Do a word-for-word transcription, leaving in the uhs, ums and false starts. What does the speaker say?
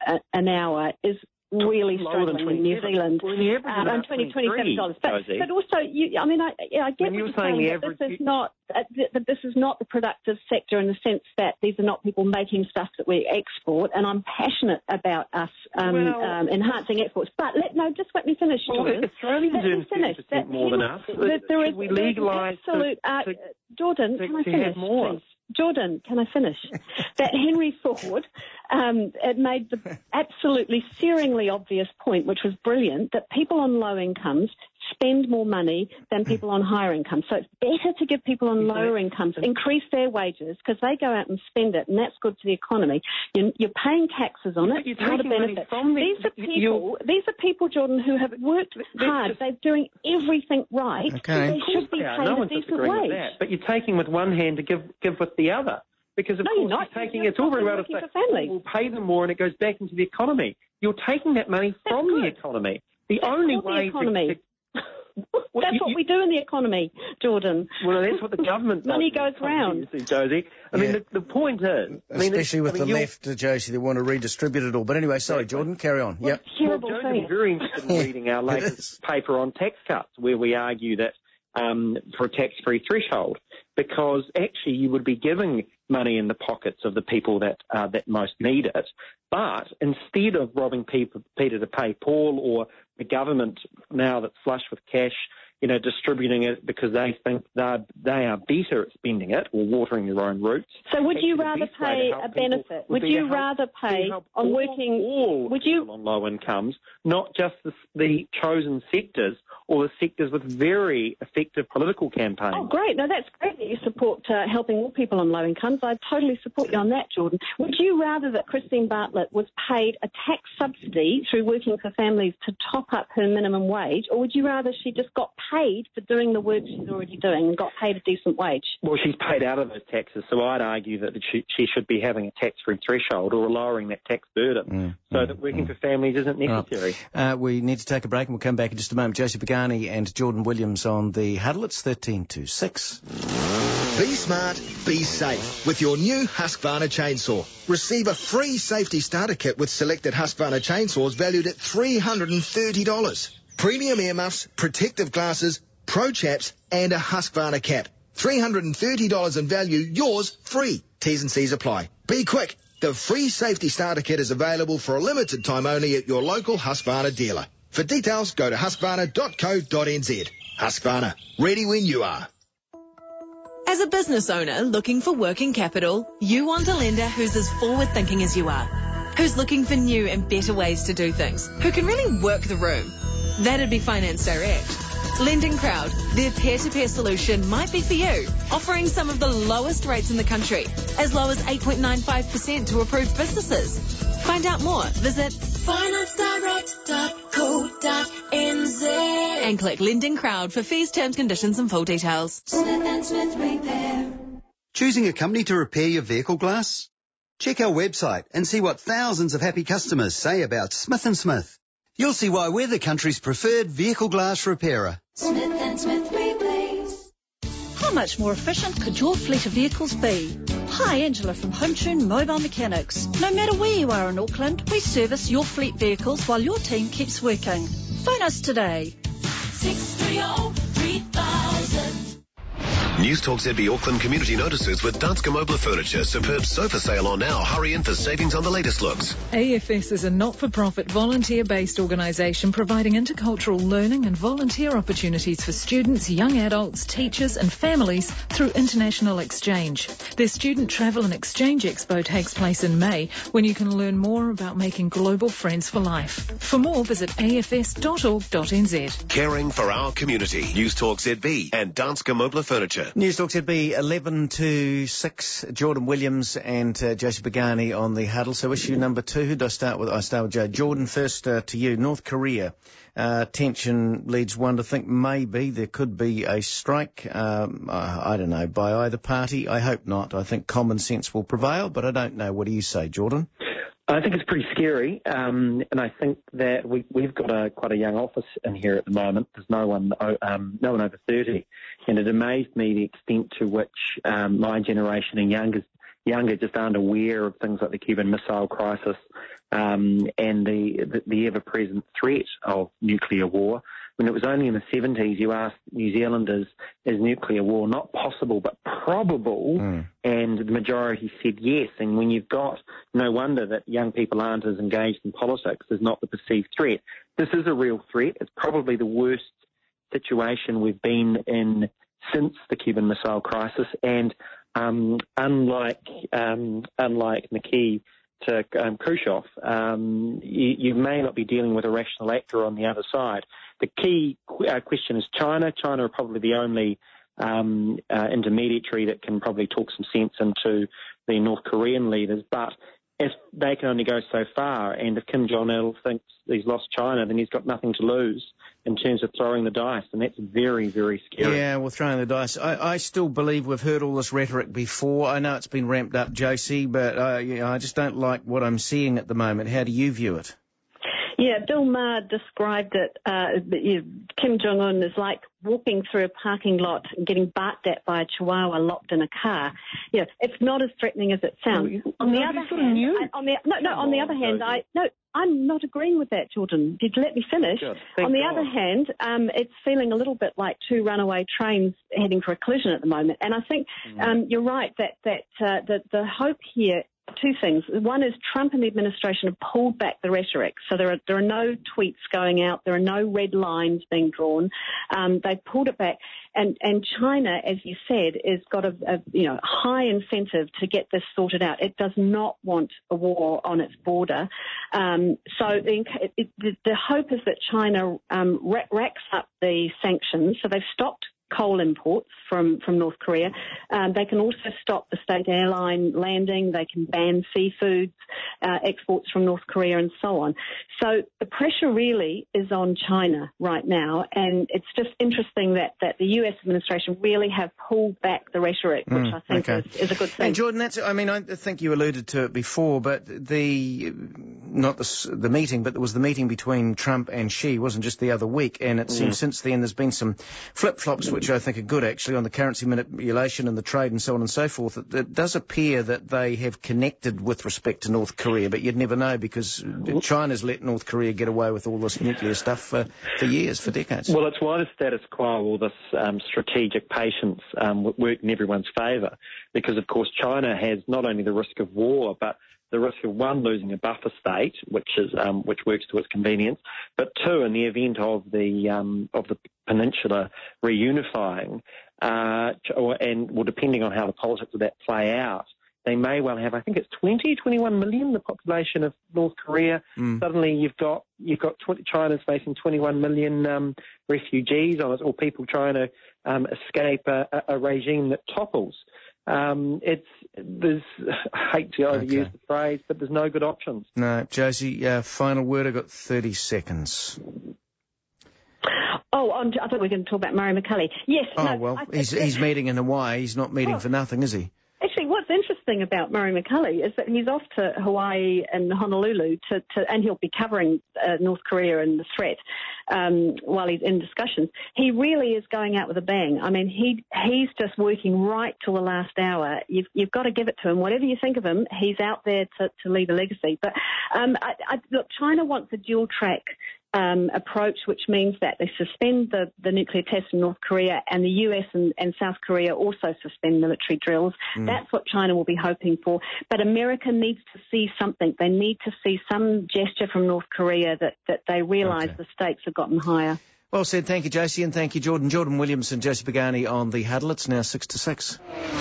a, an hour is really struggling in New Zealand. Well, the average um, is twenty, twenty-seven dollars. But, Josie. but also, you, I mean, I, yeah, I get When what you're you're saying saying, the that average- this is not uh, th- that this is not the productive sector in the sense that these are not people making stuff that we export, and I'm passionate about us um, Well- um, enhancing exports. But let, no, just let me finish, Well, Jordan. Australians Let me earn finish. thirty percent more than us. That there is, Should we there is an legalise to- absolute, uh, to- Jordan, to- can I to finish, have more? please? Jordan, can I finish? That Henry Ford um, it made the absolutely searingly obvious point, which was brilliant, that people on low incomes spend more money than people on higher incomes. So it's better to give people on lower incomes, increase their wages, because they go out and spend it, and that's good for the economy. You're, you're paying taxes on But it, you're not a taking money benefit. from the- These are you're- people, these are people, Jordan, who have worked hard. just- They're doing everything right. Okay. They should be Yeah, paid no a one's decent disagreeing wage. with that. But you're taking with one hand to give give with the other. Because, of No, course, you're not. you're taking You're it's all very well to working say, for families. oh, we'll pay them more and it goes back into the economy. You're taking that money from the good. economy. The That's only not the way to- economy. to That's you- what you- we do in the economy, Jordan. Well, that's what the government does. Money in the goes economy, round. you see, Josie. I Yeah. mean, the, the point is... I mean, Especially with I mean, the you're- left, uh, Josie, they want to redistribute it all. But anyway, sorry, Jordan, carry on. Yep. Terrible well, thing. Josie's very interested in reading our It latest is. paper on tax cuts, where we argue that um, for a tax-free threshold, because actually you would be giving money in the pockets of the people that uh, that most need it. But instead of robbing Peter, Peter to pay Paul, or the government now that's flush with cash, you know, distributing it because they think they're, they are better at spending it or watering their own roots. So would you Actually, the rather best way to pay help a people benefit? would Would be to you help- rather to pay help on all, working? all Would you? people on low incomes, not just the, the chosen sectors or the sectors with very effective political campaigns. Oh, great. No, that's great that you support uh, helping all people on low incomes. I totally support you on that, Jordan. Would you rather that Christine Bartlett was paid a tax subsidy through Working for Families to top up her minimum wage, or would you rather she just got paid for doing the work she's already doing and got paid a decent wage? Well, she's paid out of those taxes, so I'd argue that she, she should be having a tax-free threshold or lowering that tax burden Mm, so mm, that Working mm. for Families isn't necessary. Right. Uh, we need to take a break and we'll come back in just a moment. Josie Pagani and Jordan Williams on the Huddle. It's thirteen to six. Be smart, be safe with your new Husqvarna chainsaw. Receive a free safety starter kit with selected Husqvarna chainsaws valued at three hundred thirty dollars. Premium earmuffs, protective glasses, pro chaps and a Husqvarna cap. three hundred thirty dollars in value, yours free. T's and C's apply. Be quick. The free safety starter kit is available for a limited time only at your local Husqvarna dealer. For details, go to husqvarna dot co dot n z. Husqvarna, ready when you are. As a business owner looking for working capital, you want a lender who's as forward-thinking as you are, who's looking for new and better ways to do things, who can really work the room. That'd be Finance Direct. Lending Crowd, their peer-to-peer solution might be for you, offering some of the lowest rates in the country, as low as eight point nine five percent to approved businesses. Find out more, visit finance direct dot co dot n z and click Lending Crowd for fees, terms, conditions and full details. Smith and Smith Repair. Choosing a company to repair your vehicle glass? Check our website and see what thousands of happy customers say about Smith and Smith. You'll see why we're the country's preferred vehicle glass repairer. Smith and Smith Replays. How much more efficient could your fleet of vehicles be? Hi, Angela from HomeTune Mobile Mechanics. No matter where you are in Auckland, we service your fleet vehicles while your team keeps working. Phone us today. six three zero, three thousand. News Talk Z B Auckland community notices with Danske Mobile Furniture. Superb sofa sale on now. Hurry in for savings on the latest looks. A F S is a not-for-profit, volunteer-based organisation providing intercultural learning and volunteer opportunities for students, young adults, teachers and families through international exchange. Their Student Travel and Exchange Expo takes place in May, when you can learn more about making global friends for life. For more, visit a f s dot org dot n z. Caring for our community. News Talk Z B and Danske Mobile Furniture. News Talk Z B eleven to six. Jordan Williams and uh, Josie Pagani on the Huddle. So issue number two. Who do I start with? I start with Joe. Jordan, first uh, to you. North Korea. Uh, tension leads one to think maybe there could be a strike. Um, I, I don't know, by either party. I hope not. I think common sense will prevail, but I don't know. What do you say, Jordan? I think it's pretty scary, um, and I think that we, we've got a quite a young office in here at the moment. There's no one, um, no one over thirty, and it amazed me the extent to which um, my generation and younger, younger just aren't aware of things like the Cuban Missile Crisis, um, and the, the, the ever-present threat of nuclear war. When it was only in the seventies, you asked New Zealanders, is nuclear war not possible but probable? Mm. And the majority said yes. And when you've got, no wonder that young people aren't as engaged in politics, is not the perceived threat. This is a real threat. It's probably the worst situation we've been in since the Cuban Missile Crisis. And um, unlike um, unlike McKee to um, Khrushchev, um, you, you may not be dealing with a rational actor on the other side. The key qu- uh, question is China. China are probably the only um, uh, intermediary that can probably talk some sense into the North Korean leaders, but if they can only go so far, and if Kim Jong-il thinks he's lost China, then he's got nothing to lose in terms of throwing the dice, and that's very, very scary. Yeah, well, throwing the dice. I, I still believe we've heard all this rhetoric before. I know it's been ramped up, Josie, but uh, you know, I just don't like what I'm seeing at the moment. How do you view it? Yeah, Bill Maher described it, uh, you know, Kim Jong-un is like walking through a parking lot and getting barked at by a chihuahua locked in a car. Yeah, it's not as threatening as it sounds. Well, on the no, other sort hand, of I, on the no, no, on the other hand, I no, I'm not agreeing with that, Jordan. Did you let me finish? On the God. other hand, um, it's feeling a little bit like two runaway trains heading for a collision at the moment. And I think mm. um, you're right that that uh, the the hope here. Two things. One is Trump and the administration have pulled back the rhetoric. So there are there are no tweets going out. There are no red lines being drawn. Um, they've pulled it back. And, and China, as you said, has got a, a you know high incentive to get this sorted out. It does not want a war on its border. Um, so the, it, the, the hope is that China um, racks up the sanctions. So they've stopped coal imports from, from North Korea. Um, they can also stop the state airline landing. They can ban seafoods, uh, exports from North Korea and so on. So the pressure really is on China right now, and it's just interesting that, that the U S administration really have pulled back the rhetoric, which mm, I think okay. is, is a good thing. And Jordan, that's, I mean, I think you alluded to it before, but the, not the, the meeting, but there was the meeting between Trump and Xi, wasn't just the other week, and it mm. seems since then there's been some flip-flops which I think are good, actually, on the currency manipulation and the trade and so on and so forth. It, it does appear that they have connected with respect to North Korea, but you'd never know because China's let North Korea get away with all this nuclear stuff for, for years, for decades. Well, it's why the status quo, all this um, strategic patience um, worked in everyone's favour, because, of course, China has not only the risk of war, but the risk of, one, losing a buffer state, which is um, which works to its convenience, but two, in the event of the um, of the peninsula reunifying, uh, or, and well, depending on how the politics of that play out, they may well have, I think it's twenty, twenty-one million, the population of North Korea. Mm. Suddenly, you've got you've got twenty, China's facing twenty-one million um, refugees on it, or people trying to um, escape a, a regime that topples. Um, it's, there's, I hate to overuse okay. the phrase, but there's no good options. No, Josie, uh, final word, I've got thirty seconds. Oh, I'm, I thought we were going to talk about Murray McCully. Yes. Oh, no, well, I, he's, he's meeting in Hawaii. He's not meeting oh. for nothing, is he? Actually, what's interesting about Murray McCully is that he's off to Hawaii and Honolulu, to, to, and he'll be covering uh, North Korea and the threat um, while he's in discussions. He really is going out with a bang. I mean, he he's just working right till the last hour. You've, you've got to give it to him. Whatever you think of him, he's out there to, to leave a legacy. But um, I, I, look, China wants a dual-track Um, approach, which means that they suspend the, the nuclear tests in North Korea, and the U S and, and South Korea also suspend military drills. Mm. That's what China will be hoping for. But America needs to see something. They need to see some gesture from North Korea that, that they realise okay. the stakes have gotten higher. Well said. Thank you, Josie, and thank you, Jordan. Jordan Williams and Josie Pagani on The Huddle. It's now six to six.